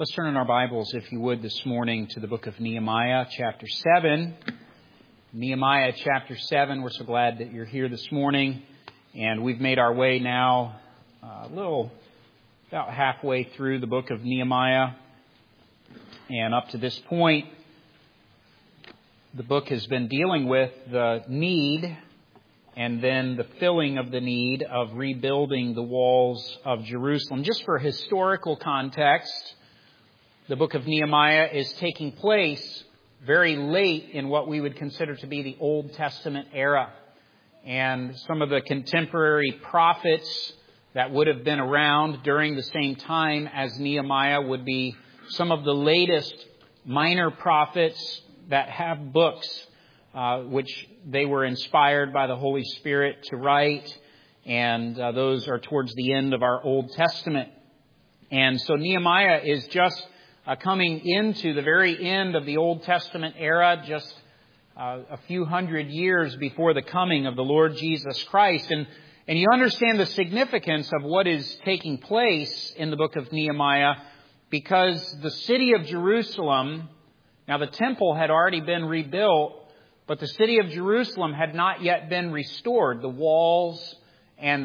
Let's turn in our Bibles, if you would, this morning to the book of Nehemiah, chapter 7. Nehemiah, chapter 7. We're so glad that you're here this morning. And we've made our way now about halfway through the book of Nehemiah. And up to this point, the book has been dealing with the need and then the filling of the need of rebuilding the walls of Jerusalem. Just for historical context, the book of Nehemiah is taking place very late in what we would consider to be the Old Testament era. And some of the contemporary prophets that would have been around during the same time as Nehemiah would be some of the latest minor prophets that have books which they were inspired by the Holy Spirit to write. And those are towards the end of our Old Testament. And so Nehemiah is just coming into the very end of the Old Testament era, just a few hundred years before the coming of the Lord Jesus Christ. And you understand the significance of what is taking place in the book of Nehemiah, because the city of Jerusalem, now the temple had already been rebuilt, but the city of Jerusalem had not yet been restored. The walls and the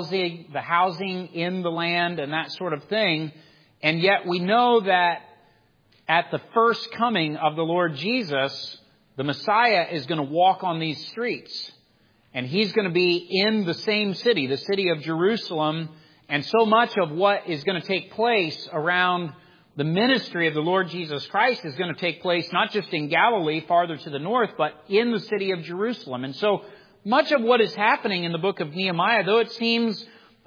housing in the land and that sort of thing. And yet we know that at the first coming of the Lord Jesus, the Messiah is going to walk on these streets. And He's going to be in the same city, the city of Jerusalem. And so much of what is going to take place around the ministry of the Lord Jesus Christ is going to take place not just in Galilee, farther to the north, but in the city of Jerusalem. And so much of what is happening in the book of Nehemiah, though it seems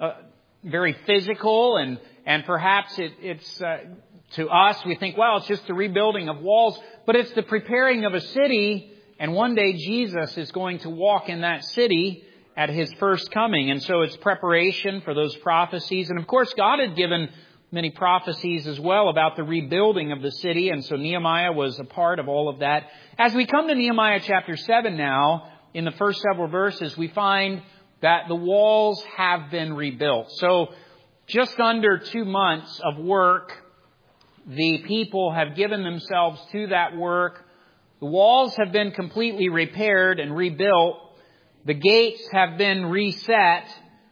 very physical and perhaps it's to us, we think, well, it's just the rebuilding of walls, but it's the preparing of a city. And one day Jesus is going to walk in that city at His first coming. And so it's preparation for those prophecies. And of course, God had given many prophecies as well about the rebuilding of the city. And so Nehemiah was a part of all of that. As we come to Nehemiah chapter 7 now, in the first several verses, we find that the walls have been rebuilt. So just under 2 months of work, the people have given themselves to that work. The walls have been completely repaired and rebuilt. The gates have been reset.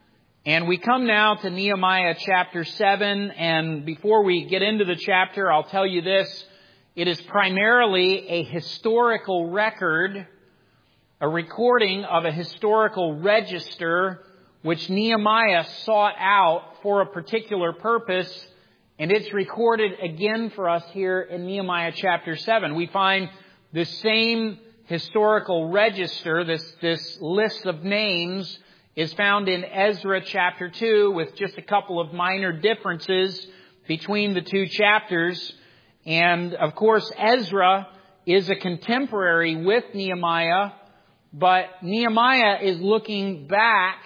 And we come now to Nehemiah chapter 7. And before we get into the chapter, I'll tell you this. It is primarily a historical record, a recording of a historical register which Nehemiah sought out for a particular purpose. And it's recorded again for us here in Nehemiah chapter 7. We find the same historical register, this list of names, is found in Ezra chapter 2 with just a couple of minor differences between the two chapters. And of course, Ezra is a contemporary with Nehemiah, but Nehemiah is looking back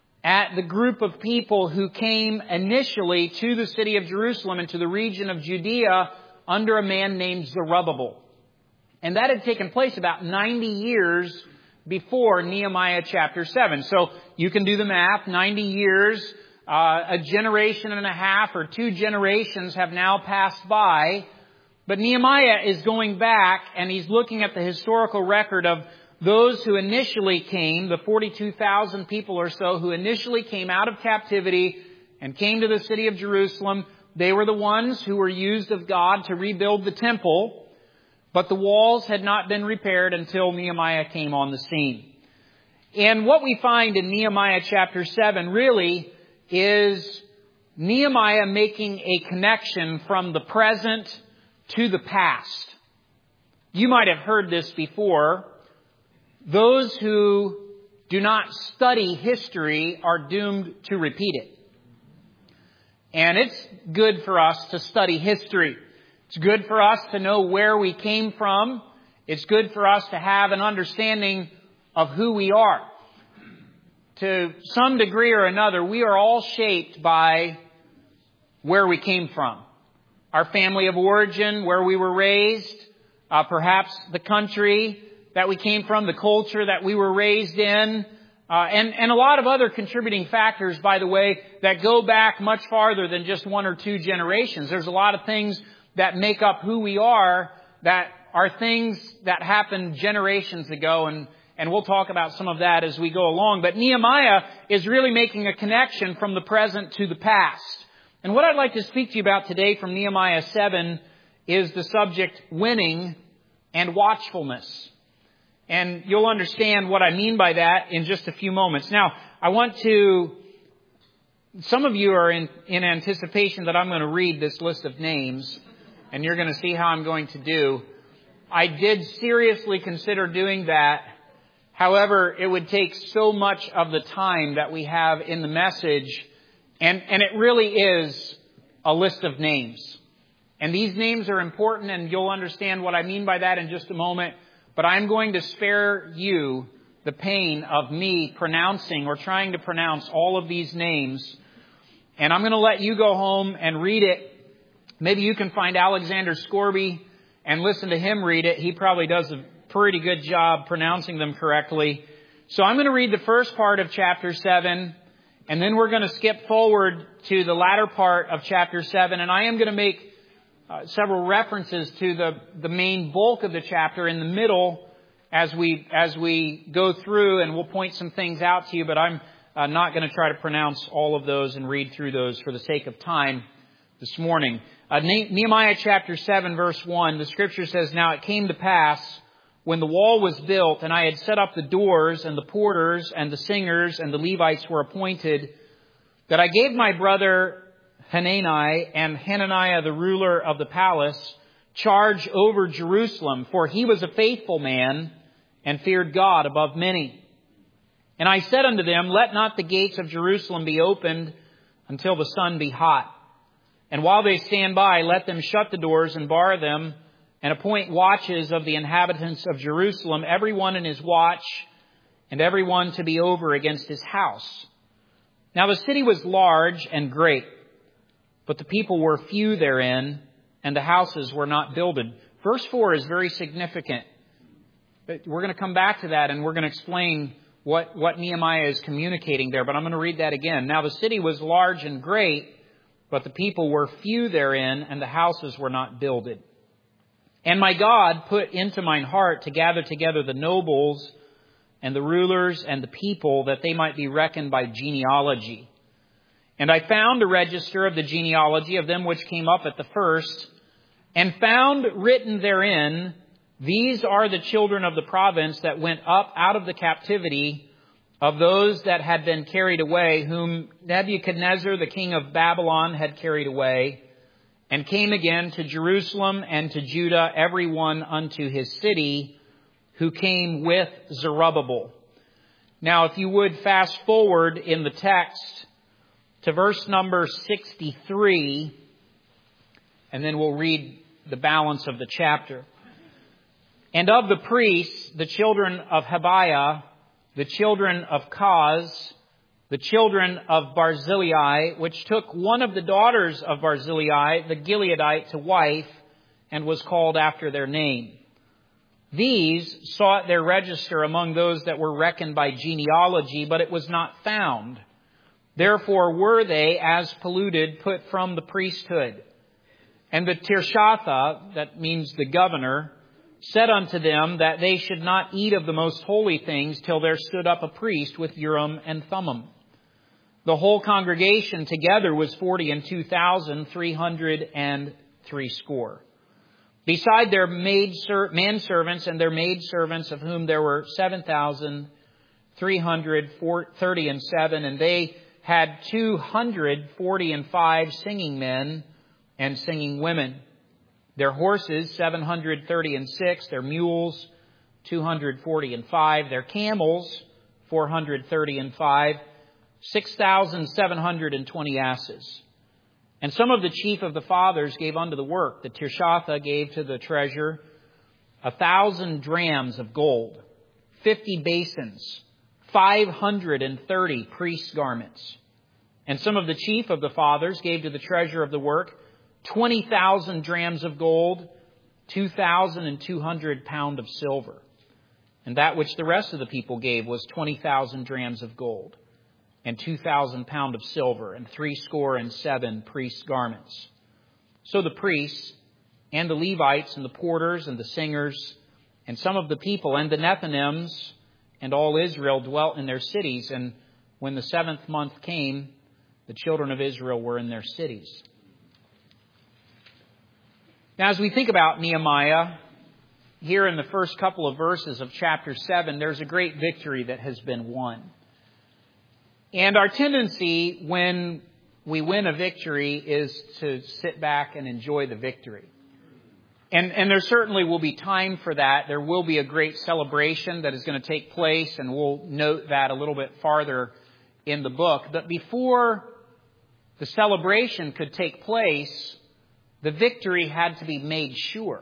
at the group of people who came initially to the city of Jerusalem and to the region of Judea under a man named Zerubbabel. And that had taken place about 90 years before Nehemiah chapter 7. So you can do the math. 90 years, a generation and a half or 2 generations have now passed by. But Nehemiah is going back and he's looking at the historical record of those who initially came, the 42,000 people or so who initially came out of captivity and came to the city of Jerusalem. They were the ones who were used of God to rebuild the temple, but the walls had not been repaired until Nehemiah came on the scene. And what we find in Nehemiah chapter 7 really is Nehemiah making a connection from the present to the past. You might have heard this before. Those who do not study history are doomed to repeat it. And it's good for us to study history. It's good for us to know where we came from. It's good for us to have an understanding of who we are. To some degree or another, we are all shaped by where we came from. Our family of origin, where we were raised, perhaps the country that we came from, the culture that we were raised in, And a lot of other contributing factors, by the way, that go back much farther than just one or two generations. There's a lot of things that make up who we are that are things that happened generations ago, and we'll talk about some of that as we go along. But Nehemiah is really making a connection from the present to the past. And what I'd like to speak to you about today from Nehemiah 7 is the subject winning and watchfulness. And you'll understand what I mean by that in just a few moments. Now, some of you are in anticipation that I'm going to read this list of names, and you're going to see how I'm going to do. I did seriously consider doing that. However, it would take so much of the time that we have in the message, and it really is a list of names. And these names are important, and you'll understand what I mean by that in just a moment. But I'm going to spare you the pain of me pronouncing or trying to pronounce all of these names. And I'm going to let you go home and read it. Maybe you can find Alexander Scorby and listen to him read it. He probably does a pretty good job pronouncing them correctly. So I'm going to read the first part of chapter 7, and then we're going to skip forward to the latter part of chapter 7. And I am going to make several references to the main bulk of the chapter in the middle as we go through, and we'll point some things out to you, but I'm not going to try to pronounce all of those and read through those for the sake of time this morning. Nehemiah chapter 7 verse 1, the scripture says, "Now it came to pass when the wall was built and I had set up the doors and the porters and the singers and the Levites were appointed, that I gave my brother Hanani and Hananiah, the ruler of the palace, charge over Jerusalem, for he was a faithful man and feared God above many. And I said unto them, let not the gates of Jerusalem be opened until the sun be hot. And while they stand by, let them shut the doors and bar them, and appoint watches of the inhabitants of Jerusalem, every one in his watch, and every one to be over against his house. Now the city was large and great, but the people were few therein, and the houses were not builded." Verse 4 is very significant. We're going to come back to that, and we're going to explain what Nehemiah is communicating there. But I'm going to read that again. "Now the city was large and great, but the people were few therein, and the houses were not builded. And my God put into mine heart to gather together the nobles and the rulers and the people, that they might be reckoned by genealogy. And I found a register of the genealogy of them which came up at the first, and found written therein, these are the children of the province that went up out of the captivity of those that had been carried away, whom Nebuchadnezzar, the king of Babylon, had carried away, and came again to Jerusalem and to Judah, every one unto his city, who came with Zerubbabel." Now, if you would fast forward in the text to verse number 63, and then we'll read the balance of the chapter. "And of the priests, the children of Habiah, the children of Koz, the children of Barzillai, which took one of the daughters of Barzillai, the Gileadite, to wife, and was called after their name. These sought their register among those that were reckoned by genealogy, but it was not found. Therefore were they, as polluted, put from the priesthood. And the Tirshatha," that means the governor, "said unto them that they should not eat of the most holy things till there stood up a priest with Urim and Thummim. The whole congregation together was 42,360. Beside their manservants and their maidservants, of whom there were 7,337, and they had 245 singing men and singing women. Their horses, 736, their mules, 245, their camels, 435, 6,720 asses. And some of the chief of the fathers gave unto the work. The Tirshatha gave to the treasure 1,000 drams of gold, 50 basins, 530 priests' garments. And some of the chief of the fathers gave to the treasure of the work 20,000 drams of gold, 2,200 pound of silver. And that which the rest of the people gave was 20,000 drams of gold, and 2,000 pounds of silver, and 77 priests' garments. So the priests, and the Levites, and the porters, and the singers, and some of the people, and the Nethinims, and all Israel dwelt in their cities. And when the 7th month came, the children of Israel were in their cities. Now, as we think about Nehemiah, here in the first couple of verses of chapter 7, there's a great victory that has been won. And our tendency when we win a victory is to sit back and enjoy the victory. And there certainly will be time for that. There will be a great celebration that is going to take place, and we'll note that a little bit farther in the book. But before the celebration could take place, the victory had to be made sure.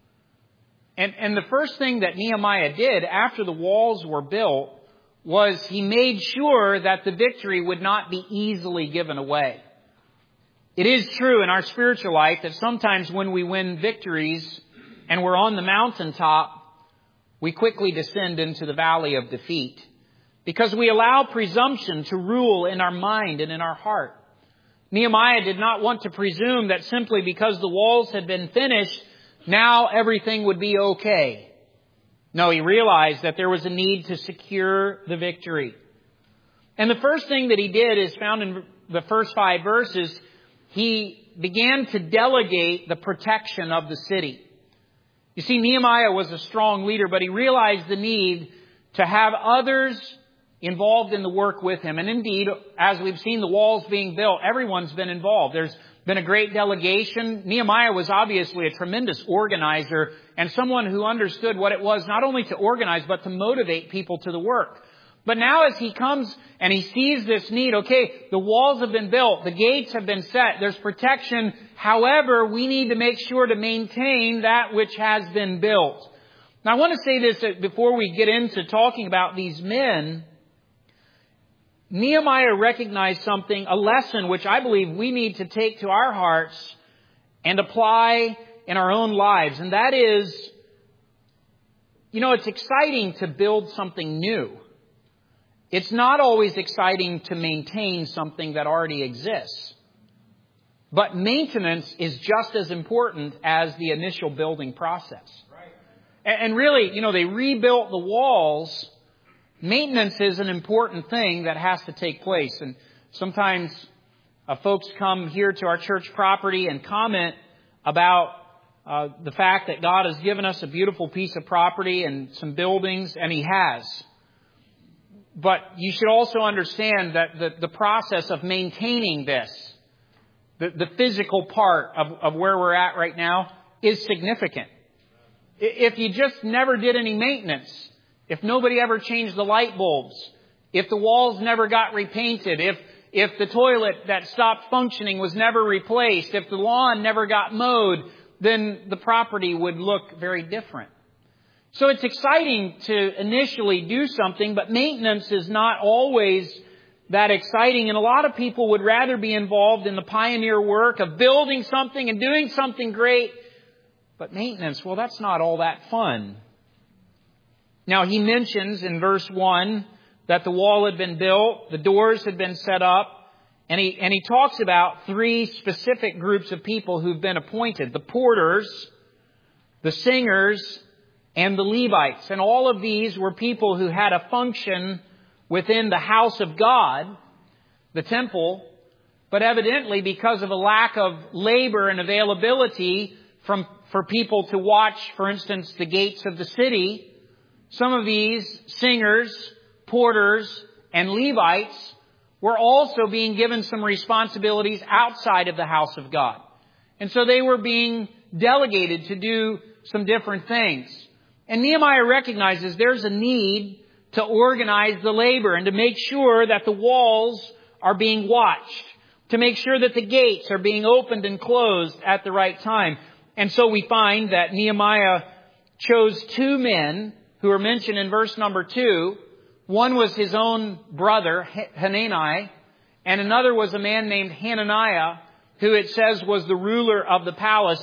And the first thing that Nehemiah did after the walls were built was he made sure that the victory would not be easily given away. It is true in our spiritual life that sometimes when we win victories and we're on the mountaintop, we quickly descend into the valley of defeat because we allow presumption to rule in our mind and in our heart. Nehemiah did not want to presume that simply because the walls had been finished, now everything would be okay. No, he realized that there was a need to secure the victory. And the first thing that he did is found in the first 5 verses. He began to delegate the protection of the city. You see, Nehemiah was a strong leader, but he realized the need to have others involved in the work with him. And indeed, as we've seen the walls being built, everyone's been involved. There's been a great delegation. Nehemiah was obviously a tremendous organizer and someone who understood what it was not only to organize, but to motivate people to the work. But now as he comes and he sees this need, okay, the walls have been built, the gates have been set, there's protection. However, we need to make sure to maintain that which has been built. Now I want to say this before we get into talking about these men. Nehemiah recognized something, a lesson which I believe we need to take to our hearts and apply in our own lives. And that is, it's exciting to build something new. It's not always exciting to maintain something that already exists. But maintenance is just as important as the initial building process. Right. And really, they rebuilt the walls. Maintenance is an important thing that has to take place. And sometimes folks come here to our church property and comment about the fact that God has given us a beautiful piece of property and some buildings, and He has. But you should also understand that the process of maintaining this, the physical part of where we're at right now, is significant. If you just never did any maintenance, if nobody ever changed the light bulbs, if the walls never got repainted, if the toilet that stopped functioning was never replaced, if the lawn never got mowed, then the property would look very different. So it's exciting to initially do something, but maintenance is not always that exciting. And a lot of people would rather be involved in the pioneer work of building something and doing something great. But maintenance, well, that's not all that fun. Now, he mentions in verse 1 that the wall had been built, the doors had been set up, and he talks about 3 specific groups of people who've been appointed: the porters, the singers, and the Levites. And all of these were people who had a function within the house of God, the temple, but evidently because of a lack of labor and availability for people to watch, for instance, the gates of the city, some of these singers, porters, and Levites were also being given some responsibilities outside of the house of God. And so they were being delegated to do some different things. And Nehemiah recognizes there's a need to organize the labor and to make sure that the walls are being watched, to make sure that the gates are being opened and closed at the right time. And so we find that Nehemiah chose 2 men who are mentioned in verse number 2. One was his own brother, Hanani, and another was a man named Hananiah, who it says was the ruler of the palace. And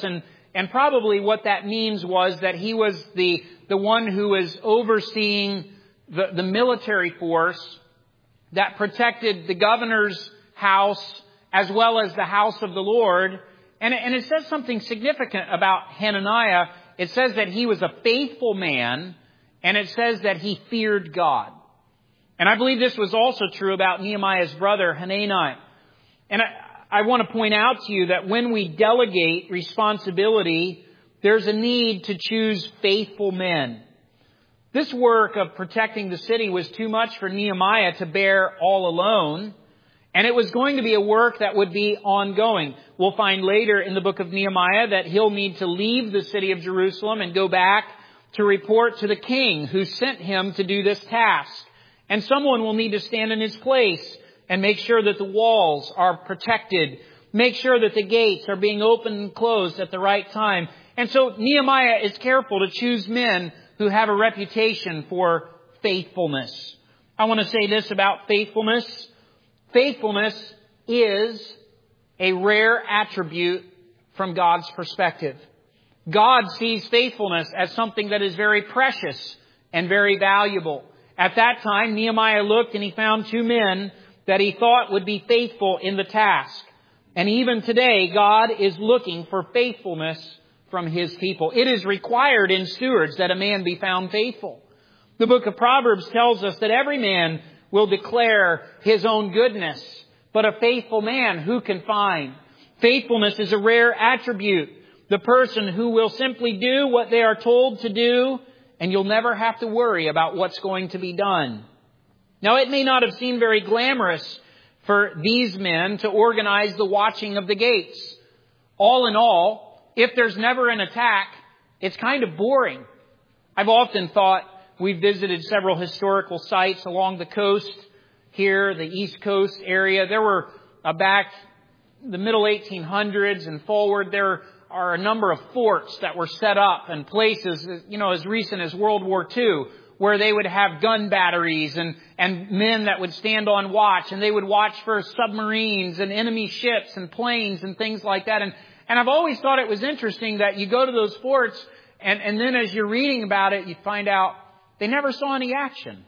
And probably what that means was that he was the one who was overseeing the military force that protected the governor's house as well as the house of the Lord. And it says something significant about Hananiah. It says that he was a faithful man, and it says that he feared God. And I believe this was also true about Nehemiah's brother, Hanani. And I want to point out to you that when we delegate responsibility, there's a need to choose faithful men. This work of protecting the city was too much for Nehemiah to bear all alone, and it was going to be a work that would be ongoing. We'll find later in the book of Nehemiah that he'll need to leave the city of Jerusalem and go back to report to the king who sent him to do this task. And someone will need to stand in his place and make sure that the walls are protected, make sure that the gates are being opened and closed at the right time. And so Nehemiah is careful to choose men who have a reputation for faithfulness. I want to say this about faithfulness. Faithfulness is a rare attribute from God's perspective. God sees faithfulness as something that is very precious and very valuable. At that time, Nehemiah looked and he found two men that he thought would be faithful in the task. And even today, God is looking for faithfulness from His people. It is required in stewards that a man be found faithful. The book of Proverbs tells us that every man will declare his own goodness, but a faithful man who can find? Faithfulness is a rare attribute. The person who will simply do what they are told to do, and you'll never have to worry about what's going to be done. Now, it may not have seemed very glamorous for these men to organize the watching of the gates. All in all, if there's never an attack, it's kind of boring. I've often thought, we've visited several historical sites along the coast here, the East Coast area. There were, back the middle 1800s and forward, there are a number of forts that were set up and places, as recent as World War II, where they would have gun batteries and men that would stand on watch, and they would watch for submarines and enemy ships and planes and things like that. And I've always thought it was interesting that you go to those forts and then as you're reading about it, you find out they never saw any action.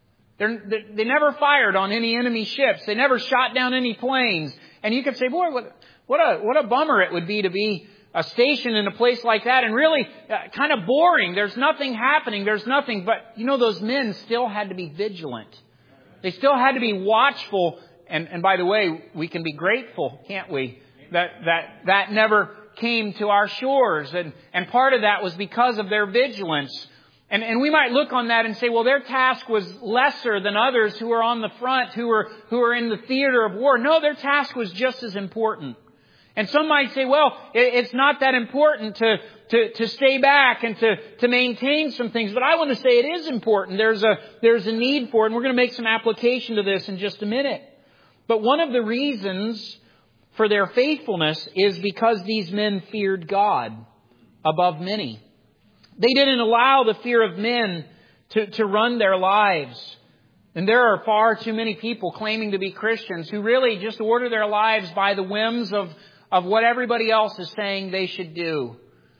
They never fired on any enemy ships. They never shot down any planes. And you could say, boy, what a bummer it would be to be a station in a place like that, and really kind of boring. There's nothing happening. There's nothing. But, those men still had to be vigilant. They still had to be watchful. And by the way, we can be grateful, can't we, that never came to our shores. And part of that was because of their vigilance. And we might look on that and say, well, their task was lesser than others who were on the front, who were in the theater of war. No, their task was just as important. And some might say, well, it's not that important to stay back and to maintain some things. But I want to say it is important. There's a need for it. And we're going to make some application to this in just a minute. But one of the reasons for their faithfulness is because these men feared God above many. They didn't allow the fear of men to run their lives. And there are far too many people claiming to be Christians who really just order their lives by the whims of what everybody else is saying they should do.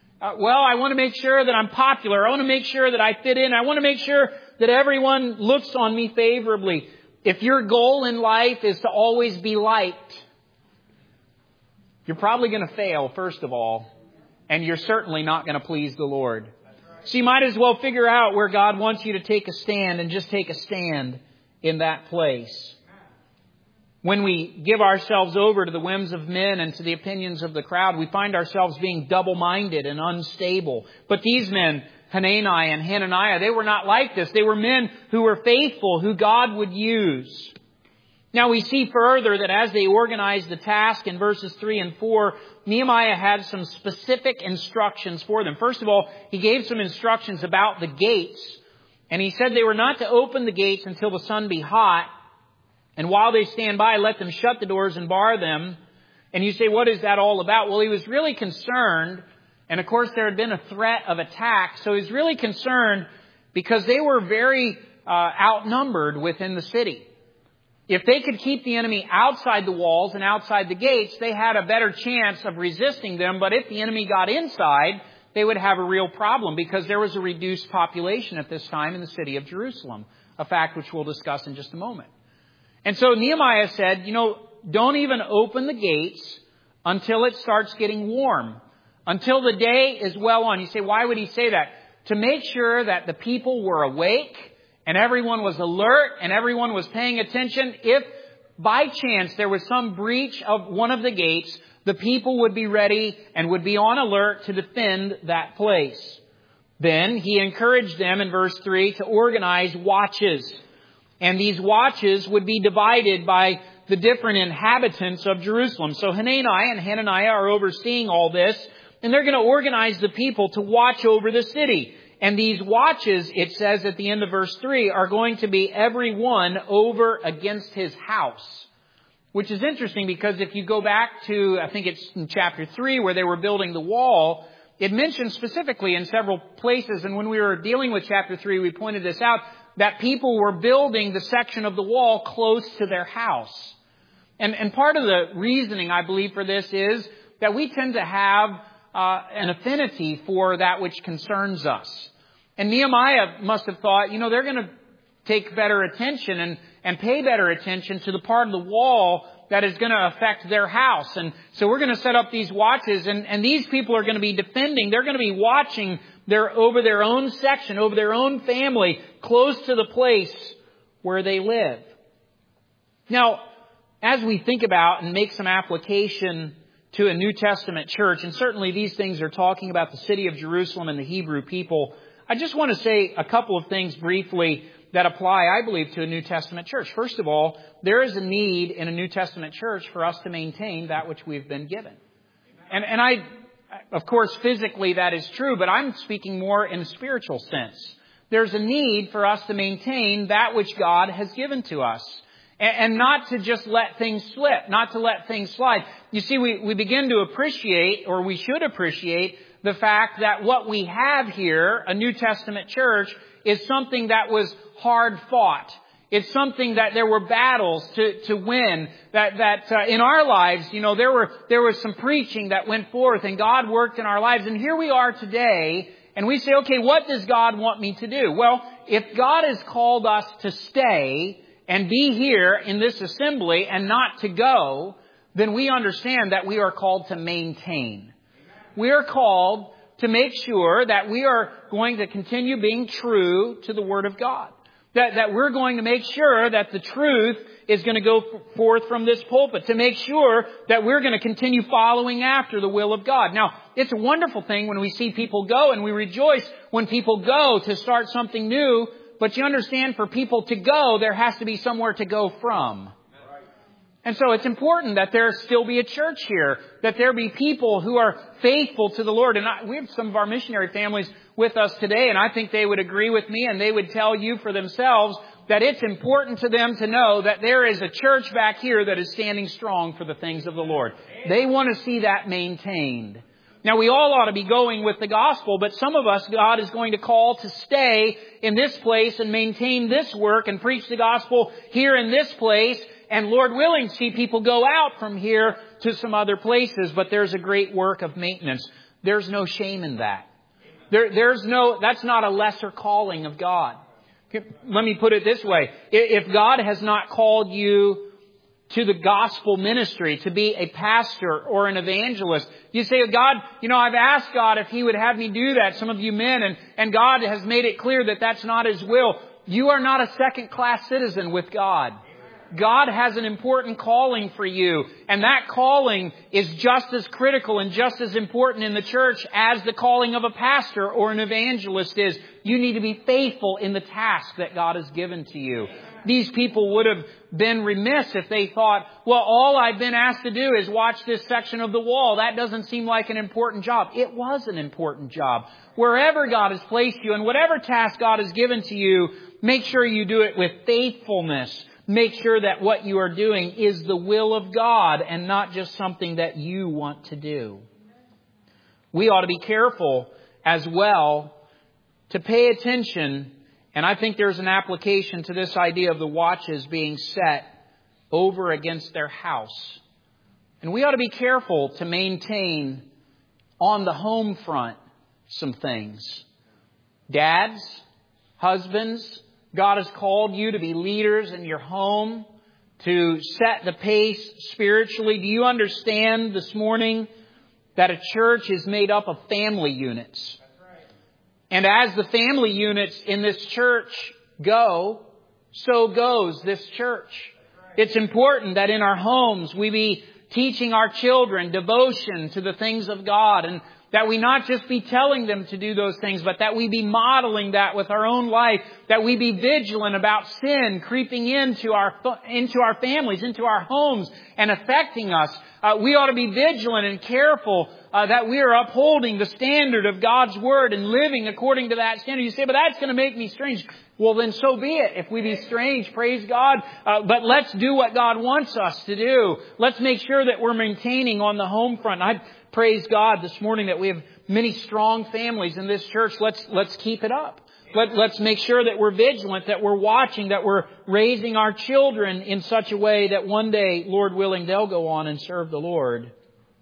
I want to make sure that I'm popular. I want to make sure that I fit in. I want to make sure that everyone looks on me favorably. If your goal in life is to always be liked, you're probably going to fail, first of all, and you're certainly not going to please the Lord. So you might as well figure out where God wants you to take a stand and just take a stand in that place. When we give ourselves over to the whims of men and to the opinions of the crowd, we find ourselves being double-minded and unstable. But these men, Hanani and Hananiah, they were not like this. They were men who were faithful, who God would use. Now we see further that as they organized the task in verses 3 and 4, Nehemiah had some specific instructions for them. First of all, he gave some instructions about the gates. And he said they were not to open the gates until the sun be hot. And while they stand by, let them shut the doors and bar them. And you say, what is that all about? Well, he was really concerned. And of course, there had been a threat of attack. So he was really concerned because they were very outnumbered within the city. If they could keep the enemy outside the walls and outside the gates, they had a better chance of resisting them. But if the enemy got inside, they would have a real problem because there was a reduced population at this time in the city of Jerusalem, a fact which we'll discuss in just a moment. And so Nehemiah said, don't even open the gates until it starts getting warm, until the day is well on. You say, why would he say that? To make sure that the people were awake and everyone was alert and everyone was paying attention. If by chance there was some breach of one of the gates, the people would be ready and would be on alert to defend that place. Then he encouraged them in verse 3 to organize watches. And these watches would be divided by the different inhabitants of Jerusalem. So Hanani and Hananiah are overseeing all this, and they're going to organize the people to watch over the city. And these watches, it says at the end of verse 3, are going to be every one over against his house. Which is interesting because if you go back to, I think it's in chapter 3 where they were building the wall, it mentions specifically in several places, and when we were dealing with chapter 3, we pointed this out, that people were building the section of the wall close to their house. And part of the reasoning, I believe, for this is that we tend to have an affinity for that which concerns us. And Nehemiah must have thought, they're going to take better attention and pay better attention to the part of the wall that is going to affect their house. And so we're going to set up these watches, and these people are going to be defending. They're going to be watching over their own section, over their own family, close to the place where they live. Now, as we think about and make some application to a New Testament church, and certainly these things are talking about the city of Jerusalem and the Hebrew people, I just want to say a couple of things briefly that apply, I believe, to a New Testament church. First of all, there is a need in a New Testament church for us to maintain that which we've been given. And I, of course, physically that is true, but I'm speaking more in a spiritual sense. There's a need for us to maintain that which God has given to us. And not to just let things slip, not to let things slide. You see, we begin to appreciate, or we should appreciate, the fact that what we have here, a New Testament church, is something that was hard fought. It's something that there were battles to win. That in our lives, there was some preaching that went forth, and God worked in our lives. And here we are today, and we say, okay, what does God want me to do? Well, if God has called us to stay and be here in this assembly and not to go, then we understand that we are called to maintain. We are called to make sure that we are going to continue being true to the Word of God. That we're going to make sure that the truth is going to go forth from this pulpit. To make sure that we're going to continue following after the will of God. Now, it's a wonderful thing when we see people go, and we rejoice when people go to start something new. But you understand, for people to go, there has to be somewhere to go from. And so it's important that there still be a church here, that there be people who are faithful to the Lord. And we have some of our missionary families with us today, and I think they would agree with me, and they would tell you for themselves that it's important to them to know that there is a church back here that is standing strong for the things of the Lord. They want to see that maintained. Now, we all ought to be going with the gospel, but some of us, God is going to call to stay in this place and maintain this work and preach the gospel here in this place. And Lord willing, see people go out from here to some other places, but there's a great work of maintenance. There's no shame in that. That's not a lesser calling of God. Let me put it this way. If God has not called you to the gospel ministry, to be a pastor or an evangelist, you say, God, I've asked God if He would have me do that, some of you men, and God has made it clear that that's not His will. You are not a second-class citizen with God. God has an important calling for you, and that calling is just as critical and just as important in the church as the calling of a pastor or an evangelist is. You need to be faithful in the task that God has given to you. These people would have been remiss if they thought, well, all I've been asked to do is watch this section of the wall. That doesn't seem like an important job. It was an important job. Wherever God has placed you and whatever task God has given to you, make sure you do it with faithfulness. Make sure that what you are doing is the will of God and not just something that you want to do. We ought to be careful as well to pay attention. And I think there's an application to this idea of the watches being set over against their house. And we ought to be careful to maintain on the home front some things. Dads, husbands, God has called you to be leaders in your home, to set the pace spiritually. Do you understand this morning that a church is made up of family units? And as the family units in this church go, so goes this church. It's important that in our homes we be teaching our children devotion to the things of God, and that we not just be telling them to do those things, but that we be modeling that with our own life, that we be vigilant about sin creeping into our families, into our homes, and affecting us. We ought to be vigilant and careful that we are upholding the standard of God's Word and living according to that standard. You say, but that's going to make me strange. Well, then so be it. If we be strange, praise God. But let's do what God wants us to do. Let's make sure that we're maintaining on the home front. I praise God this morning that we have many strong families in this church. Let's keep it up. Let's make sure that we're vigilant, that we're watching, that we're raising our children in such a way that one day, Lord willing, they'll go on and serve the Lord.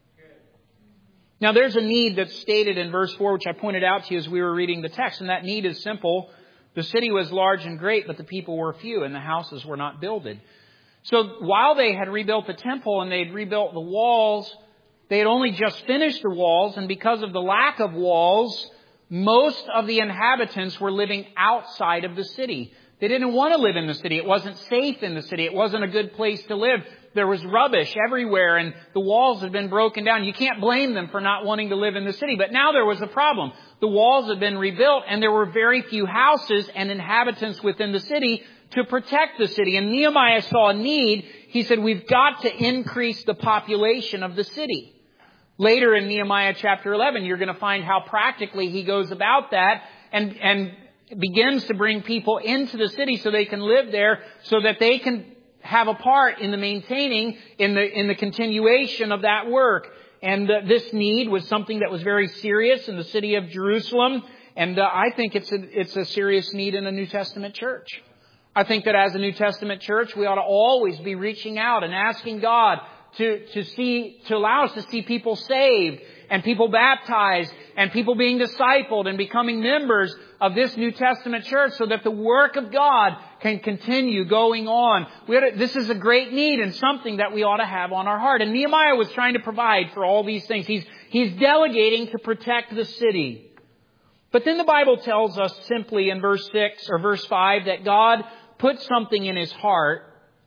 Now, there's a need that's stated in verse 4, which I pointed out to you as we were reading the text, and that need is simple. The city was large and great, but the people were few, and the houses were not builded. So while they had rebuilt the temple and they had rebuilt the walls, they had only just finished the walls, and because of the lack of walls, most of the inhabitants were living outside of the city. They didn't want to live in the city. It wasn't safe in the city. It wasn't a good place to live. There was rubbish everywhere, and the walls had been broken down. You can't blame them for not wanting to live in the city. But now there was a problem. The walls had been rebuilt, and there were very few houses and inhabitants within the city to protect the city. And Nehemiah saw a need. He said, we've got to increase the population of the city. Later in Nehemiah chapter 11, you're going to find how practically he goes about that and begins to bring people into the city so they can live there, so that they can have a part in the maintaining, in the continuation of that work. And this need was something that was very serious in the city of Jerusalem. And I think it's a serious need in a New Testament church. I think that as a New Testament church, we ought to always be reaching out and asking God to allow us to see people saved and people baptized and people being discipled and becoming members of this New Testament church, so that the work of God can continue going on. This is a great need and something that we ought to have on our heart. And Nehemiah was trying to provide for all these things. He's delegating to protect the city. But then the Bible tells us simply in verse 6 or verse 5 that God put something in his heart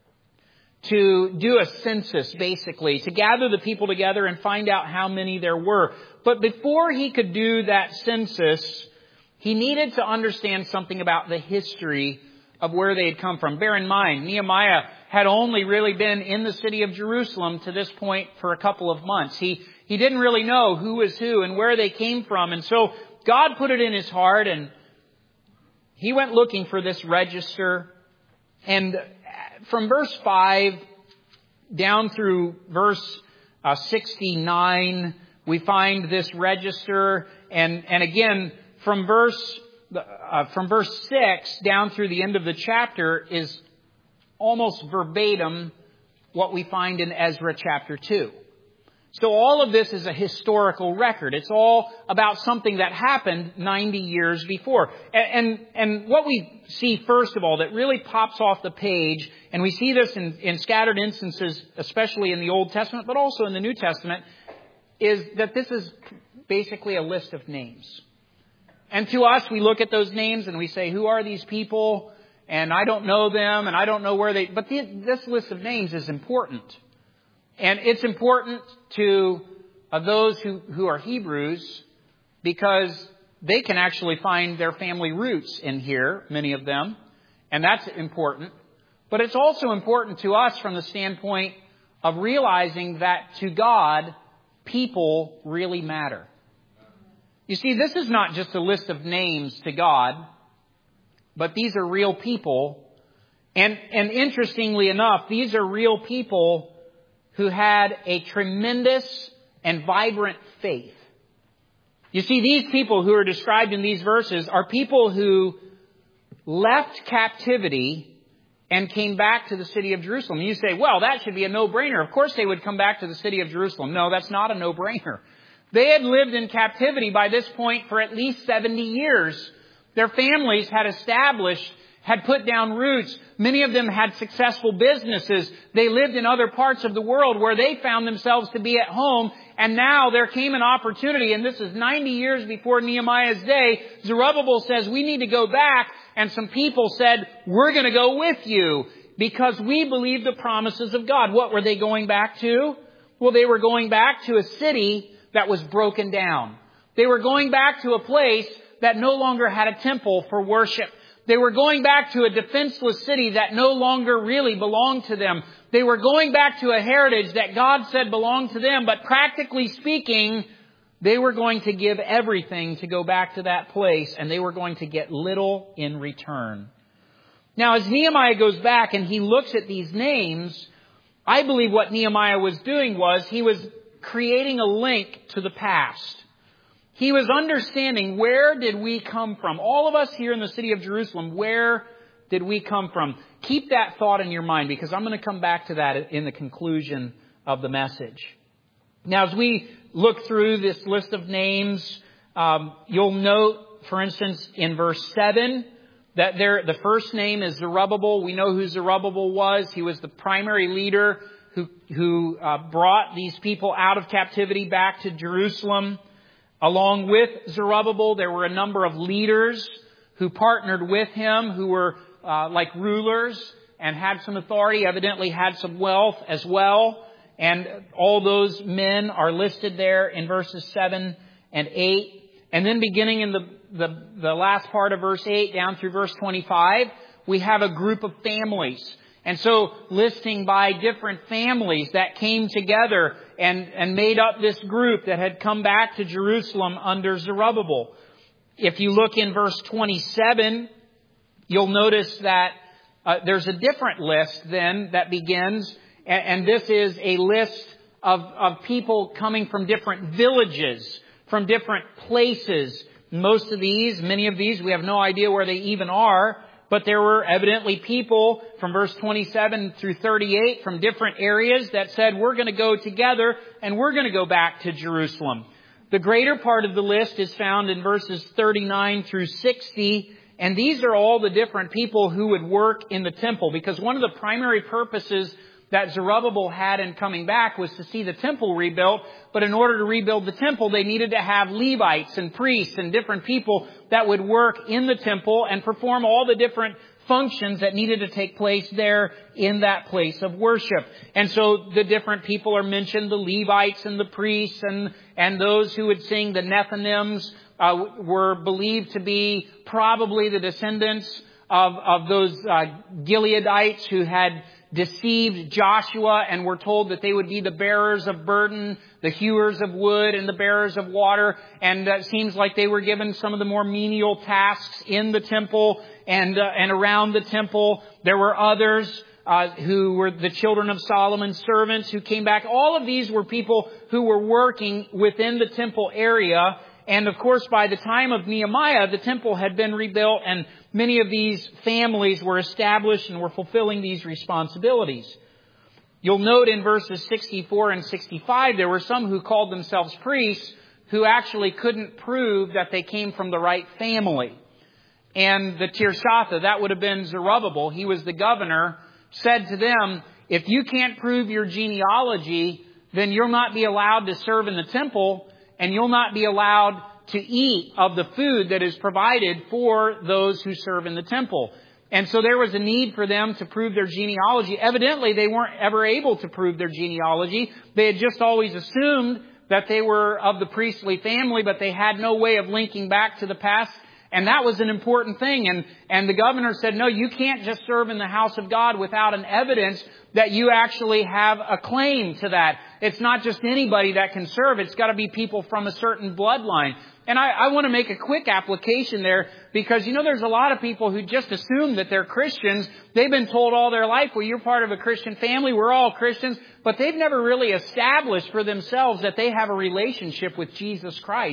to do a census, basically, to gather the people together and find out how many there were. But before he could do that census, he needed to understand something about the history of where they had come from. Bear in mind, Nehemiah had only really been in the city of Jerusalem to this point for a couple of months. He didn't really know who was who and where they came from. And so God put it in his heart, and he went looking for this register. And from verse 5 down through verse 69, we find this register. And again, from verse 6 down through the end of the chapter is almost verbatim what we find in Ezra chapter 2. So all of this is a historical record. It's all about something that happened 90 years before. And what we see, first of all, that really pops off the page, and we see this in scattered instances, especially in the Old Testament, but also in the New Testament, is that this is basically a list of names. And to us, we look at those names and we say, who are these people? And I don't know them, and I don't know where they... But this list of names is important. And it's important to those who are Hebrews, because they can actually find their family roots in here, many of them. And that's important. But it's also important to us from the standpoint of realizing that to God, people really matter. You see, this is not just a list of names to God, but these are real people. And interestingly enough, these are real people who had a tremendous and vibrant faith. You see, these people who are described in these verses are people who left captivity and came back to the city of Jerusalem. You say, well, that should be a no-brainer. Of course they would come back to the city of Jerusalem. No, that's not a no-brainer. They had lived in captivity by this point for at least 70 years. Their families had put down roots. Many of them had successful businesses. They lived in other parts of the world where they found themselves to be at home. And now there came an opportunity, and this is 90 years before Nehemiah's day. Zerubbabel says, we need to go back. And some people said, we're going to go with you because we believe the promises of God. What were they going back to? Well, they were going back to a city that was broken down. They were going back to a place that no longer had a temple for worship. They were going back to a defenseless city that no longer really belonged to them. They were going back to a heritage that God said belonged to them, but practically speaking, they were going to give everything to go back to that place, and they were going to get little in return. Now, as Nehemiah goes back and he looks at these names, I believe what Nehemiah was doing was he was creating a link to the past. He was understanding, where did we come from? All of us here in the city of Jerusalem, where did we come from? Keep that thought in your mind, because I'm going to come back to that in the conclusion of the message. Now, as we look through this list of names, you'll note, for instance, in verse 7, that the first name is Zerubbabel. We know who Zerubbabel was. He was the primary leader who brought these people out of captivity back to Jerusalem. Along with Zerubbabel, there were a number of leaders who partnered with him, who were like rulers and had some authority, evidently had some wealth as well. And all those men are listed there in verses 7 and 8. And then beginning in the last part of verse 8 down through verse 25, we have a group of families. And so listing by different families that came together and made up this group that had come back to Jerusalem under Zerubbabel. If you look in verse 27, you'll notice that there's a different list then that begins. And this is a list of people coming from different villages, from different places. Many of these, we have no idea where they even are. But there were evidently people from verse 27 through 38 from different areas that said, we're going to go together and we're going to go back to Jerusalem. The greater part of the list is found in verses 39 through 60. And these are all the different people who would work in the temple. Because one of the primary purposes that Zerubbabel had in coming back was to see the temple rebuilt. But in order to rebuild the temple, they needed to have Levites and priests and different people that would work in the temple and perform all the different functions that needed to take place there in that place of worship. And so the different people are mentioned, the Levites and the priests and those who would sing the Nethinims were believed to be probably the descendants of those Gileadites who had deceived Joshua and were told that they would be the bearers of burden, the hewers of wood and the bearers of water. And it seems like they were given some of the more menial tasks in the temple and around the temple. There were others who were the children of Solomon's servants who came back. All of these were people who were working within the temple area. And of course, by the time of Nehemiah, the temple had been rebuilt and many of these families were established and were fulfilling these responsibilities. You'll note in verses 64 and 65, there were some who called themselves priests who actually couldn't prove that they came from the right family. And the Tirshatha, that would have been Zerubbabel, he was the governor, said to them, if you can't prove your genealogy, then you'll not be allowed to serve in the temple. And you'll not be allowed to eat of the food that is provided for those who serve in the temple. And so there was a need for them to prove their genealogy. Evidently, they weren't ever able to prove their genealogy. They had just always assumed that they were of the priestly family, but they had no way of linking back to the past. And that was an important thing. And the governor said, no, you can't just serve in the house of God without an evidence that you actually have a claim to that. It's not just anybody that can serve. It's got to be people from a certain bloodline. And I want to make a quick application there because, there's a lot of people who just assume that they're Christians. They've been told all their life, well, you're part of a Christian family. We're all Christians. But they've never really established for themselves that they have a relationship with Jesus Christ.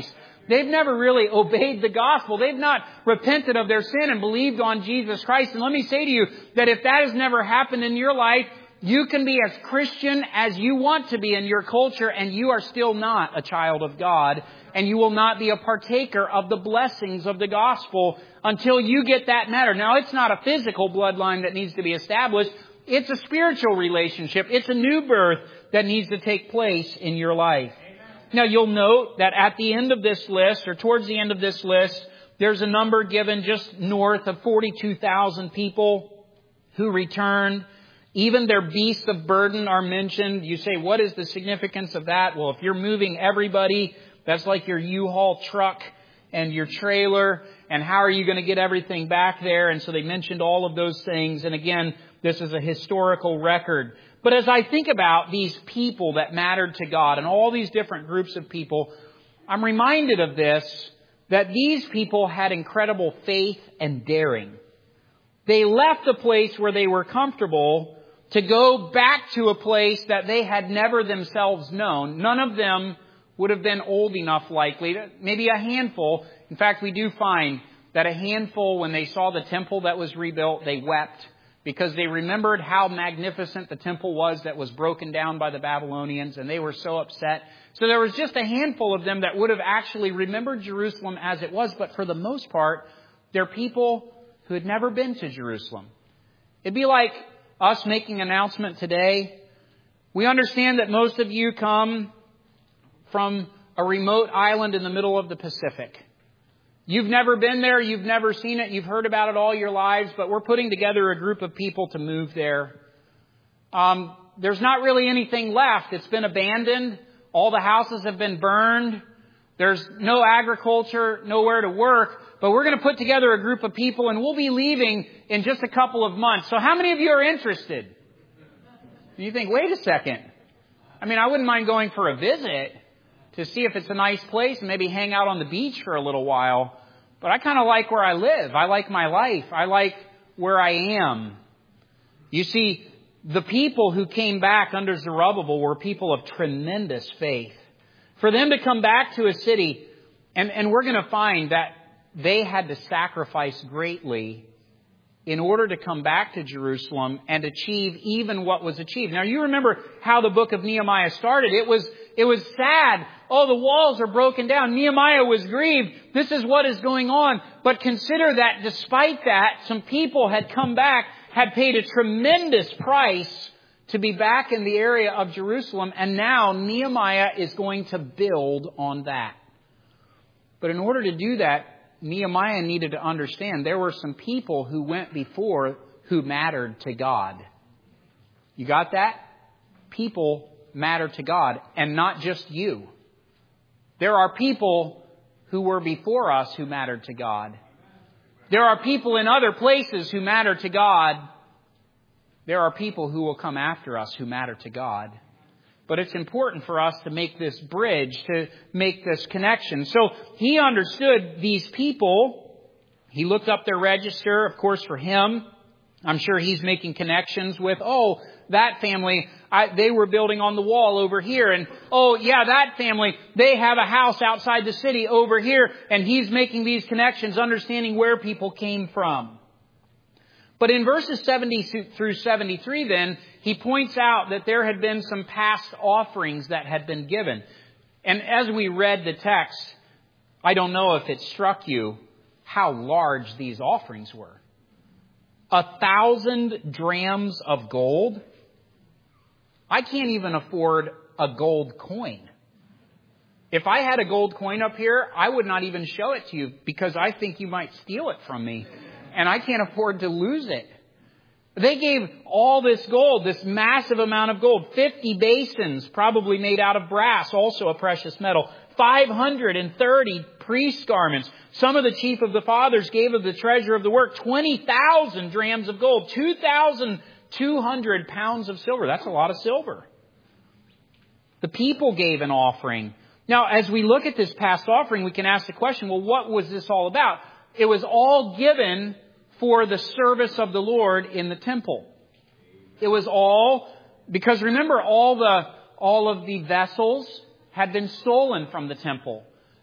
They've never really obeyed the gospel. They've not repented of their sin and believed on Jesus Christ. And let me say to you that if that has never happened in your life, you can be as Christian as you want to be in your culture, and you are still not a child of God, and you will not be a partaker of the blessings of the gospel until you get that matter. Now, it's not a physical bloodline that needs to be established. It's a spiritual relationship. It's a new birth that needs to take place in your life. Now, you'll note that at the end of this list, or towards the end of this list, there's a number given just north of 42,000 people who returned. Even their beasts of burden are mentioned. You say, what is the significance of that? Well, if you're moving everybody, that's like your U-Haul truck and your trailer. And how are you going to get everything back there? And so they mentioned all of those things. And again, this is a historical record. But as I think about these people that mattered to God and all these different groups of people, I'm reminded of this, that these people had incredible faith and daring. They left the place where they were comfortable to go back to a place that they had never themselves known. None of them would have been old enough, likely. Maybe a handful. In fact, we do find that a handful, when they saw the temple that was rebuilt, they wept because they remembered how magnificent the temple was that was broken down by the Babylonians, and they were so upset. So there was just a handful of them that would have actually remembered Jerusalem as it was, but for the most part, they're people who had never been to Jerusalem. It'd be like us making an announcement today. We understand that most of you come from a remote island in the middle of the Pacific. You've never been there. You've never seen it. You've heard about it all your lives, but we're putting together a group of people to move there. There's not really anything left. It's been abandoned. All the houses have been burned. There's no agriculture, nowhere to work. But we're going to put together a group of people, and we'll be leaving in just a couple of months. So how many of you are interested? You think, wait a second. I mean, I wouldn't mind going for a visit to see if it's a nice place and maybe hang out on the beach for a little while. But I kind of like where I live. I like my life. I like where I am. You see, the people who came back under Zerubbabel were people of tremendous faith. For them to come back to a city, and we're going to find that they had to sacrifice greatly in order to come back to Jerusalem and achieve even what was achieved. Now, you remember how the book of Nehemiah started. It was sad. Oh, the walls are broken down. Nehemiah was grieved. This is what is going on. But consider that despite that, some people had come back, had paid a tremendous price to be back in the area of Jerusalem. And now Nehemiah is going to build on that. But in order to do that, Nehemiah needed to understand there were some people who went before who mattered to God. You got that? People matter to God, and not just you. There are people who were before us who mattered to God. There are people in other places who matter to God. There are people who will come after us who matter to God. But it's important for us to make this bridge, to make this connection. So he understood these people. He looked up their register, of course, for him. I'm sure he's making connections with, oh, that family, they were building on the wall over here. And, oh, yeah, that family, they have a house outside the city over here. And he's making these connections, understanding where people came from. But in verses 70 through 73, then, he points out that there had been some past offerings that had been given. And as we read the text, I don't know if it struck you how large these offerings were. 1,000 drams of gold. I can't even afford a gold coin. If I had a gold coin up here, I would not even show it to you because I think you might steal it from me. And I can't afford to lose it. They gave all this gold, this massive amount of gold, 50 basins, probably made out of brass, also a precious metal, 530 priest garments. Some of the chief of the fathers gave of the treasure of the work 20,000 drams of gold, 2,200 pounds of silver. That's a lot of silver. The people gave an offering. Now, as we look at this past offering, we can ask the question, well, what was this all about? It was all given for the service of the Lord in the temple. It was all, because remember, all of the vessels had been stolen from the temple.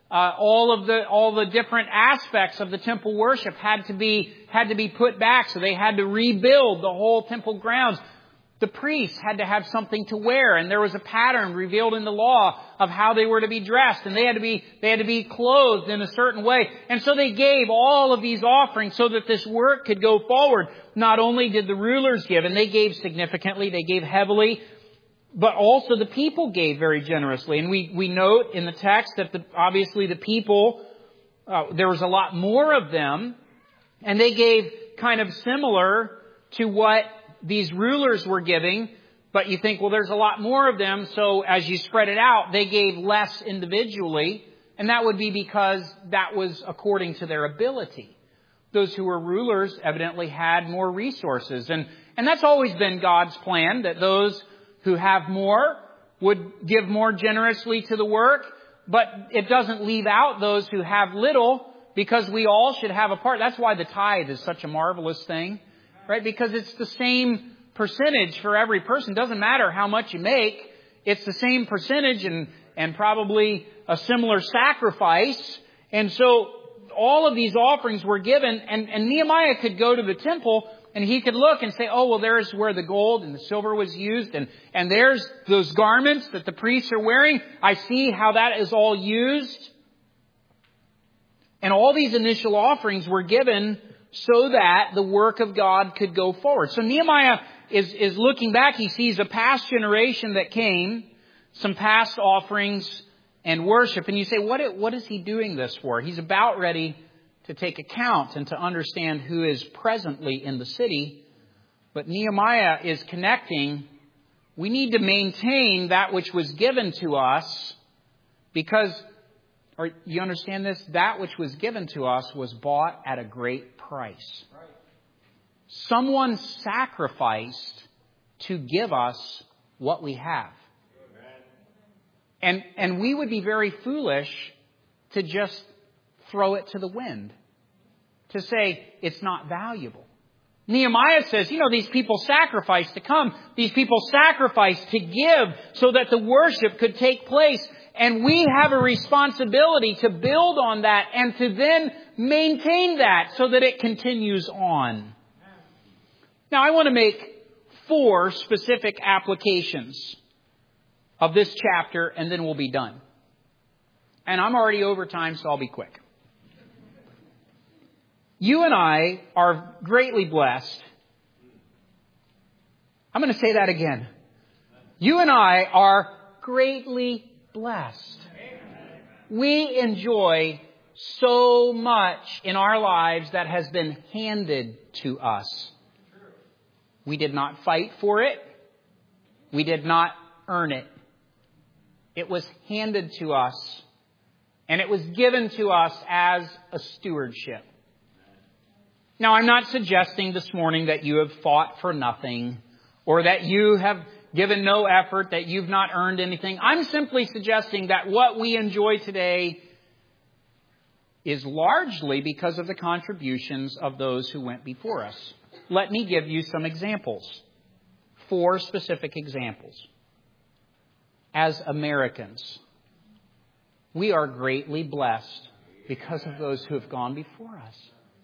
all the different aspects of the temple worship had to be put back. So they had to rebuild the whole temple grounds. The priests had to have something to wear, and there was a pattern revealed in the law of how they were to be dressed, and they had to be clothed in a certain way. And so they gave all of these offerings so that this work could go forward. Not only did the rulers give, and they gave significantly, they gave heavily, but also the people gave very generously. And we note in the text that obviously the people, there was a lot more of them, and they gave kind of similar to what these rulers were giving. But you think, well, there's a lot more of them, so as you spread it out, they gave less individually. And that would be because that was according to their ability. Those who were rulers evidently had more resources. And that's always been God's plan, that those who have more would give more generously to the work. But it doesn't leave out those who have little, because we all should have a part. That's why the tithe is such a marvelous thing, right? Because it's the same percentage for every person. It doesn't matter how much you make. It's the same percentage and probably a similar sacrifice. And so all of these offerings were given, and Nehemiah could go to the temple and he could look and say, oh, well, there's where the gold and the silver was used. And there's those garments that the priests are wearing. I see how that is all used. And all these initial offerings were given so that the work of God could go forward. So Nehemiah is looking back. He sees a past generation that came, some past offerings and worship. And you say, what is he doing this for? He's about ready to take account and to understand who is presently in the city. But Nehemiah is connecting. We need to maintain that which was given to us, because, or you understand this? That which was given to us was bought at a great price. Someone sacrificed to give us what we have. And we would be very foolish to just throw it to the wind, to say it's not valuable. Nehemiah says, these people sacrificed to come. These people sacrificed to give so that the worship could take place. And we have a responsibility to build on that and to then maintain that so that it continues on. Now, I want to make 4 specific applications of this chapter, and then we'll be done. And I'm already over time, so I'll be quick. You and I are greatly blessed. I'm going to say that again. You and I are greatly blessed. We enjoy so much in our lives that has been handed to us. We did not fight for it. We did not earn it. It was handed to us, and it was given to us as a stewardship. Now, I'm not suggesting this morning that you have fought for nothing, or that you have given no effort, that you've not earned anything. I'm simply suggesting that what we enjoy today is largely because of the contributions of those who went before us. Let me give you some examples. 4 specific examples. As Americans, we are greatly blessed because of those who have gone before us.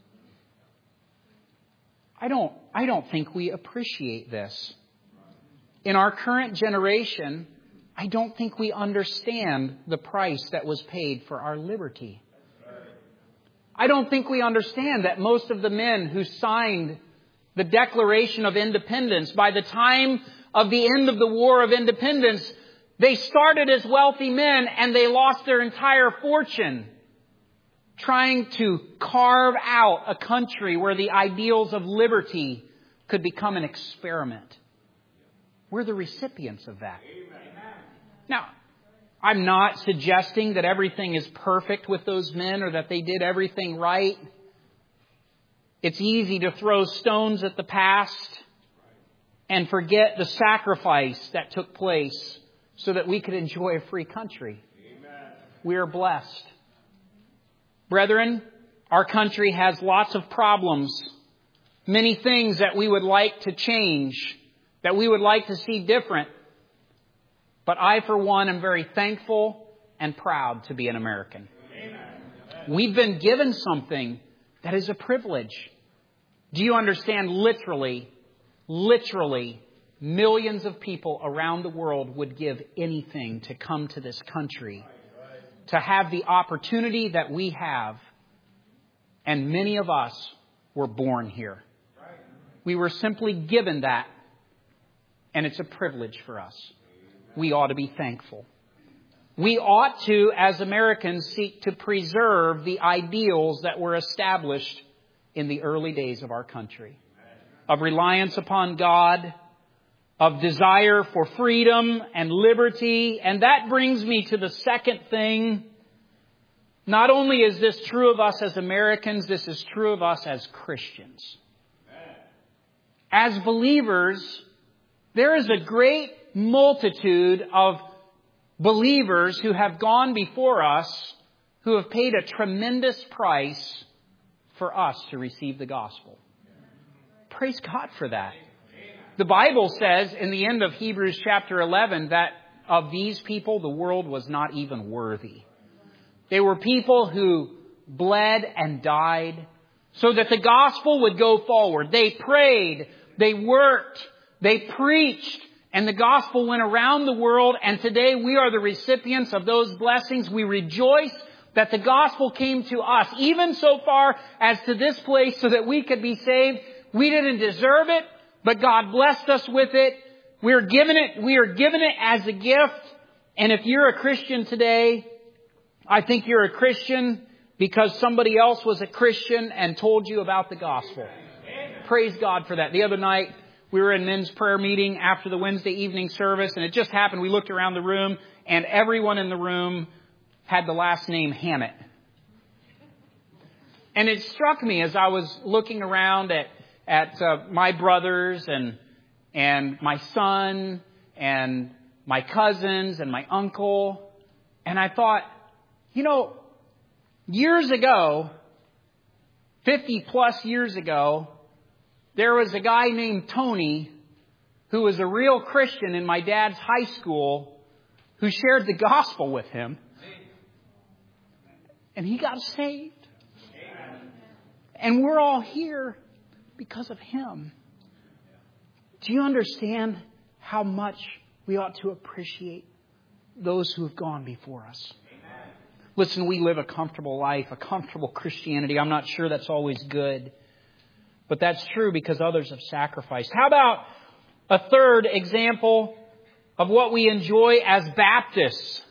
I don't think we appreciate this. In our current generation, I don't think we understand the price that was paid for our liberty. I don't think we understand that most of the men who signed the Declaration of Independence, by the time of the end of the War of Independence, they started as wealthy men and they lost their entire fortune trying to carve out a country where the ideals of liberty could become an experiment. We're the recipients of that. Now, I'm not suggesting that everything is perfect with those men or that they did everything right. It's easy to throw stones at the past and forget the sacrifice that took place so that we could enjoy a free country. We are blessed. Brethren, our country has lots of problems, many things that we would like to change, that we would like to see different. But I, for one, am very thankful and proud to be an American. We've been given something that is a privilege. Do you understand? Literally, millions of people around the world would give anything to come to this country, to have the opportunity that we have. And many of us were born here. We were simply given that. And it's a privilege for us. We ought to be thankful. We ought to, as Americans, seek to preserve the ideals that were established in the early days of our country. Of reliance upon God, of desire for freedom and liberty. And that brings me to the second thing. Not only is this true of us as Americans, this is true of us as Christians. As believers, there is a great multitude of believers who have gone before us, who have paid a tremendous price for us to receive the gospel. Praise God for that. The Bible says in the end of Hebrews chapter 11 that of these people, the world was not even worthy. They were people who bled and died so that the gospel would go forward. They prayed, they worked, they preached, and the gospel went around the world. And today we are the recipients of those blessings. We rejoice that the gospel came to us, even so far as to this place so that we could be saved. We didn't deserve it, but God blessed us with it. We are given it as a gift. And if you're a Christian today, I think you're a Christian because somebody else was a Christian and told you about the gospel. Praise God for that. The other night, we were in men's prayer meeting after the Wednesday evening service, and it just happened. We looked around the room, and everyone in the room had the last name Hammett. And it struck me as I was looking around at my brothers and my son and my cousins and my uncle, and I thought, years ago, 50 plus years ago, there was a guy named Tony who was a real Christian in my dad's high school who shared the gospel with him. And he got saved. And we're all here because of him. Do you understand how much we ought to appreciate those who have gone before us? Listen, we live a comfortable life, a comfortable Christianity. I'm not sure that's always good. But that's true because others have sacrificed. How about a third example of what we enjoy as Baptists?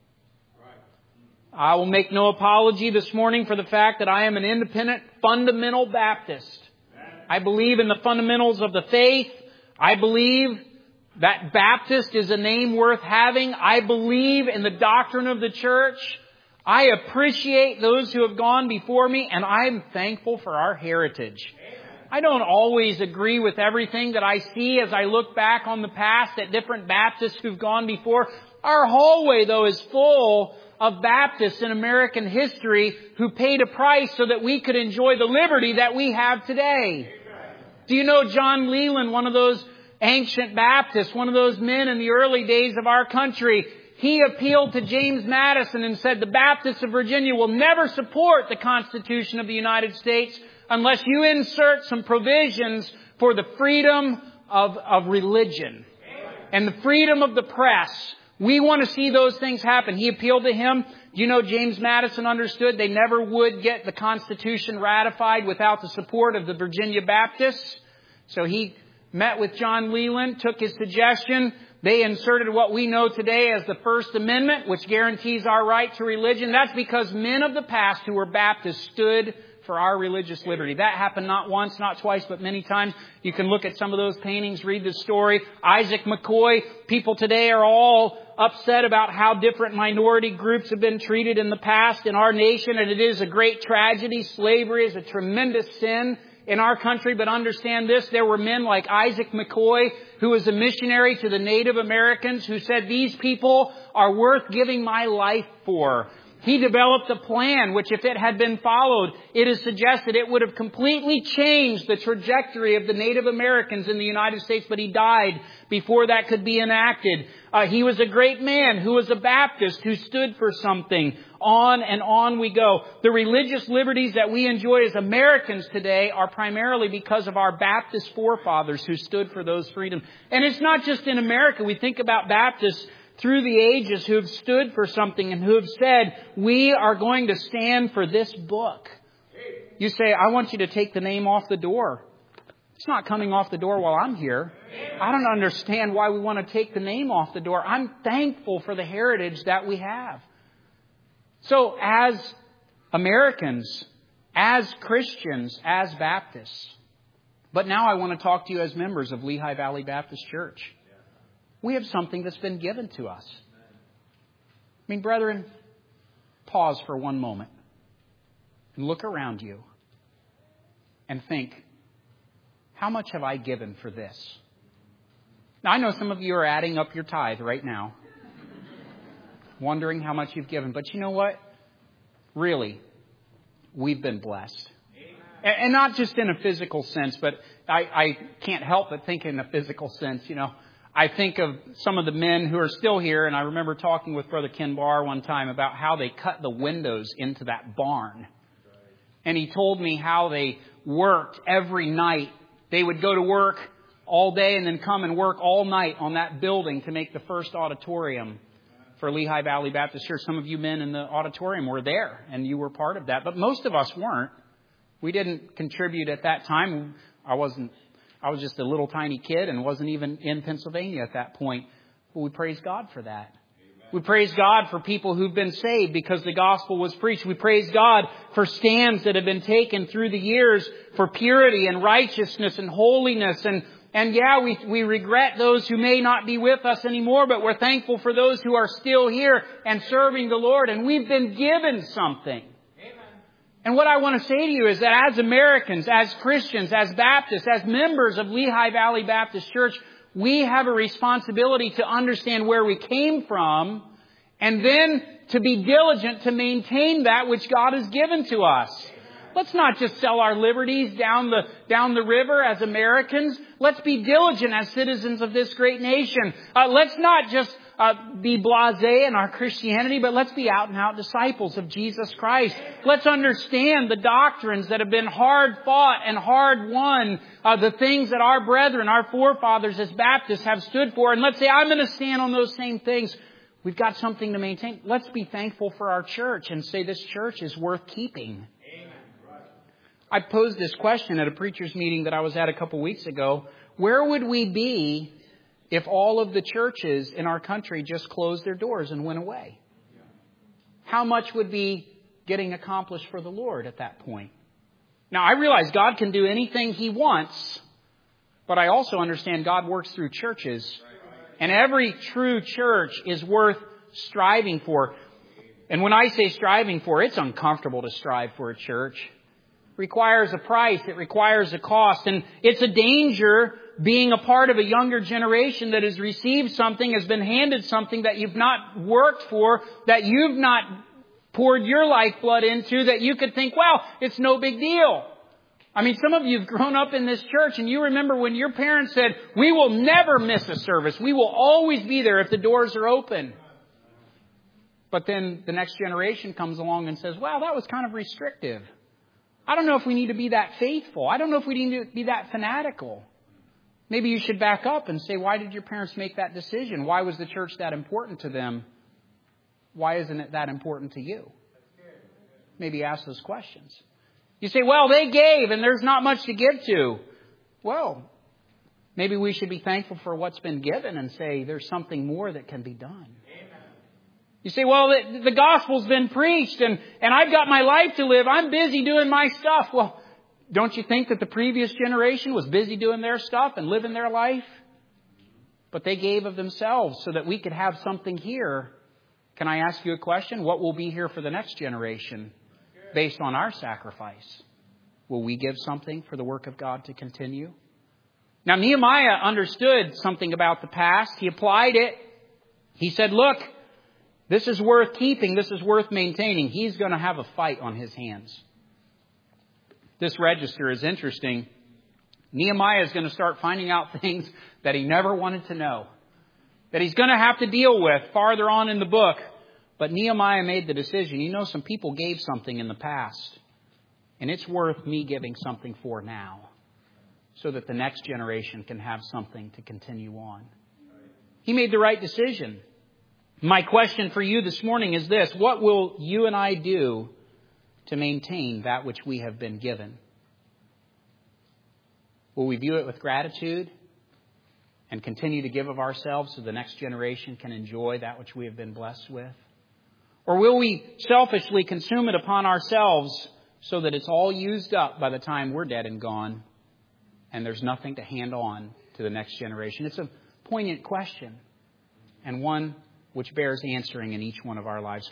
I will make no apology this morning for the fact that I am an independent fundamental Baptist. I believe in the fundamentals of the faith. I believe that Baptist is a name worth having. I believe in the doctrine of the church. I appreciate those who have gone before me, and I'm thankful for our heritage. I don't always agree with everything that I see as I look back on the past at different Baptists who've gone before. Our hallway, though, is full of Baptists in American history who paid a price so that we could enjoy the liberty that we have today. Do you know John Leland, one of those ancient Baptists, one of those men in the early days of our country? He appealed to James Madison and said, the Baptists of Virginia will never support the Constitution of the United States unless you insert some provisions for the freedom of religion and the freedom of the press. We want to see those things happen. He appealed to him. Do you know James Madison understood they never would get the Constitution ratified without the support of the Virginia Baptists? So he met with John Leland, took his suggestion. They inserted what we know today as the First Amendment, which guarantees our right to religion. That's because men of the past who were Baptists stood for our religious liberty. That happened not once, not twice, but many times. You can look at some of those paintings, read the story. Isaac McCoy. People today are all upset about how different minority groups have been treated in the past in our nation, and it is a great tragedy. Slavery is a tremendous sin in our country, but understand this, there were men like Isaac McCoy, who was a missionary to the Native Americans, who said, these people are worth giving my life for. He developed a plan which, if it had been followed, it is suggested it would have completely changed the trajectory of the Native Americans in the United States, but he died before that could be enacted. He was a great man who was a Baptist who stood for something. On and on we go. The religious liberties that we enjoy as Americans today are primarily because of our Baptist forefathers who stood for those freedoms. And it's not just in America. We think about Baptists through the ages who have stood for something and who have said, we are going to stand for this book. You say, I want you to take the name off the door. It's not coming off the door while I'm here. I don't understand why we want to take the name off the door. I'm thankful for the heritage that we have. So as Americans, as Christians, as Baptists, but now I want to talk to you as members of Lehigh Valley Baptist Church. We have something that's been given to us. I mean, brethren, pause for one moment and look around you and think, how much have I given for this? Now, I know some of you are adding up your tithe right now, wondering how much you've given. But you know what? Really, we've been blessed. And not just in a physical sense, but I can't help but think in a physical sense, you know. I think of some of the men who are still here, and I remember talking with Brother Ken Barr one time about how they cut the windows into that barn. And he told me how they worked every night. They would go to work all day and then come and work all night on that building to make the first auditorium for Lehigh Valley Baptist Church. Some of you men in the auditorium were there, and you were part of that. But most of us weren't. We didn't contribute at that time. I was just a little tiny kid and wasn't even in Pennsylvania at that point. But we praise God for that. Amen. We praise God for people who've been saved because the gospel was preached. We praise God for stands that have been taken through the years for purity and righteousness and holiness. And yeah, we regret those who may not be with us anymore, but we're thankful for those who are still here and serving the Lord. And we've been given something. And what I want to say to you is that as Americans, as Christians, as Baptists, as members of Lehigh Valley Baptist Church, we have a responsibility to understand where we came from and then to be diligent to maintain that which God has given to us. Let's not just sell our liberties down the river as Americans. Let's be diligent as citizens of this great nation. Let's not just be blasé in our Christianity, but let's be out and out disciples of Jesus Christ. Let's understand the doctrines that have been hard fought and hard won, the things that our brethren, our forefathers as Baptists have stood for. And let's say, I'm going to stand on those same things. We've got something to maintain. Let's be thankful for our church and say this church is worth keeping. I posed this question at a preacher's meeting that I was at a couple weeks ago. Where would we be if all of the churches in our country just closed their doors and went away? How much would be getting accomplished for the Lord at that point? Now, I realize God can do anything He wants, but I also understand God works through churches. And every true church is worth striving for. And when I say striving for, it's uncomfortable to strive for a church. It requires a price. It requires a cost. And it's a danger being a part of a younger generation that has received something, has been handed something that you've not worked for, that you've not poured your lifeblood into, that you could think, well, it's no big deal. I mean, some of you have grown up in this church and you remember when your parents said, we will never miss a service. We will always be there if the doors are open. But then the next generation comes along and says, wow, that was kind of restrictive. I don't know if we need to be that faithful. I don't know if we need to be that fanatical. Maybe you should back up and say, why did your parents make that decision? Why was the church that important to them? Why isn't it that important to you? Maybe ask those questions. You say, well, they gave and there's not much to give to. Well, maybe we should be thankful for what's been given and say there's something more that can be done. You say, well, the gospel's been preached and I've got my life to live. I'm busy doing my stuff. Well, don't you think that the previous generation was busy doing their stuff and living their life? But they gave of themselves so that we could have something here. Can I ask you a question? What will be here for the next generation based on our sacrifice? Will we give something for the work of God to continue? Now, Nehemiah understood something about the past. He applied it. He said, look, This is worth keeping. This is worth maintaining. He's going to have a fight on his hands. This register is interesting. Nehemiah is going to start finding out things that he never wanted to know, that he's going to have to deal with farther on in the book. But Nehemiah made the decision. You know, some people gave something in the past, and it's worth me giving something for now, so that the next generation can have something to continue on. He made the right decision. My question for you this morning is this: what will you and I do to maintain that which we have been given? Will we view it with gratitude and continue to give of ourselves so the next generation can enjoy that which we have been blessed with? Or will we selfishly consume it upon ourselves so that it's all used up by the time we're dead and gone and there's nothing to hand on to the next generation? It's a poignant question, and one which bears answering in each one of our lives.